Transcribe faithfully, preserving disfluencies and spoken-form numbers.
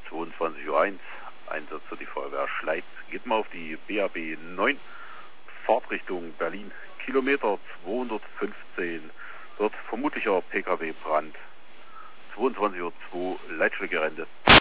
zweiundzwanzig Uhr eins, Einsatz für die Feuerwehr Schleiz. Geht mal auf die B A B neun, Fahrtrichtung Berlin, Kilometer zweihundertfünfzehn. Dort vermutlicher Pkw-Brand. zweiundzwanzig Uhr zwei, Leitstrecke Rente.